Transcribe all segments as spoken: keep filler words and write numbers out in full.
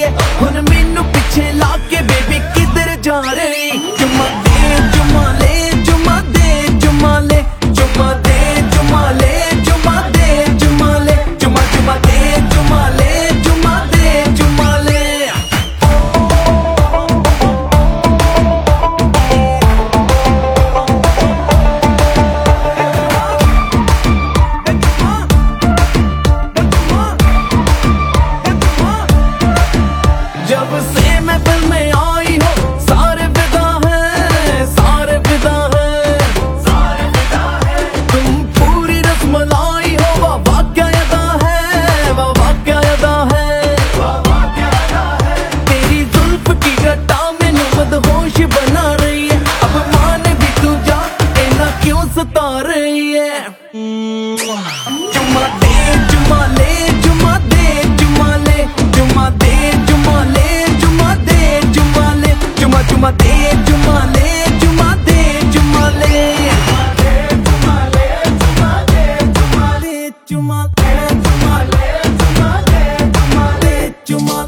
है हुन मैनू पिछे ला के बेबी किधर जा रही। चुम्मा दे चुम्मा ले चुम्मा दे चुम्मा ले चुम्मा दे चुम्मा ले चुम्मा दे चुम्मा ले चुम्मा चुम्मा दे चुम्मा ले चुम्मा दे चुम्मा ले। जब से मैं फिल्म में आई हो सारे फिदा हैं सारे फिदा हैं सारे फिदा हैं। तुम पूरी रसमलाई हो वाह वाह क्या अदा है वाह वाह क्या अदा है वाह वाह क्या अदा है। तेरी जुल्फ की गट्टा मैनू मदहोश बना रही है अब मान भी तू जा इतना क्यों सता रही है। चुम्मा दे चुम्मा ले चुम्मा दे चुम्मा ले चुम्मा दे चुम्मा ले चुम्मा दे चुम्मा ले चुम्मा चुम्मा दे चुम्मा ले चुम्मा दे चुम्मा ले चुम्मा ले चुम्मा दे चुम्मा दे चुम्मा दे चुम्मा ले चुम्मा दे चुम्मा दे चुम्मा।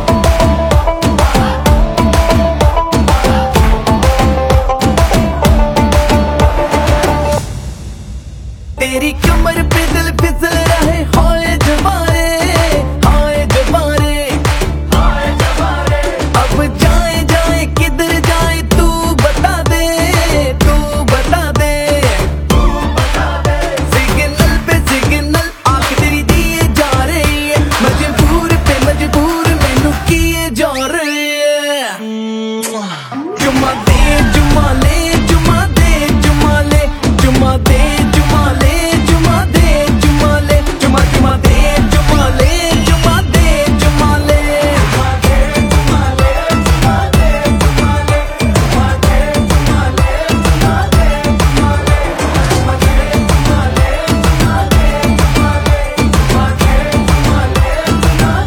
तेरी कमर पे दिल फिसल रहे हाय जवारे हाय जवारे हाय जवारे। अब जाए जाए किधर जाए तू बता दे तू बता दे तू बता दे। सिग्नल पे सिग्नल आंख तेरी दिए जा रही है मजबूर पे मजबूर मैनू किए जा रही है। चुम्मा दे चुम्मा ले चुम्मा दे चुम्मा ले चुम्मा दे चुम्मा ले चुम्मा दे चुम्मा ले चुम्मा चुम्मा दे चुम्मा ले चुम्मा दे चुम्मा ले चुम्मा ले चुम्मा दे चुम्मा ले चुम्मा दे चुम्मा ले चुम्मा दे चुम्मा ले चुम्मा दे चुम्मा ले चुम्मा दे चुम्मा ले चुम्मा दे चुम्मा ले चुम्मा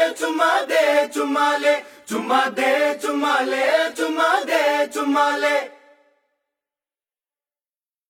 चुम्मा दे चुम्मा ले चुम्मा दे चुम्मा ले चुम्मा दे चुम्मा ले।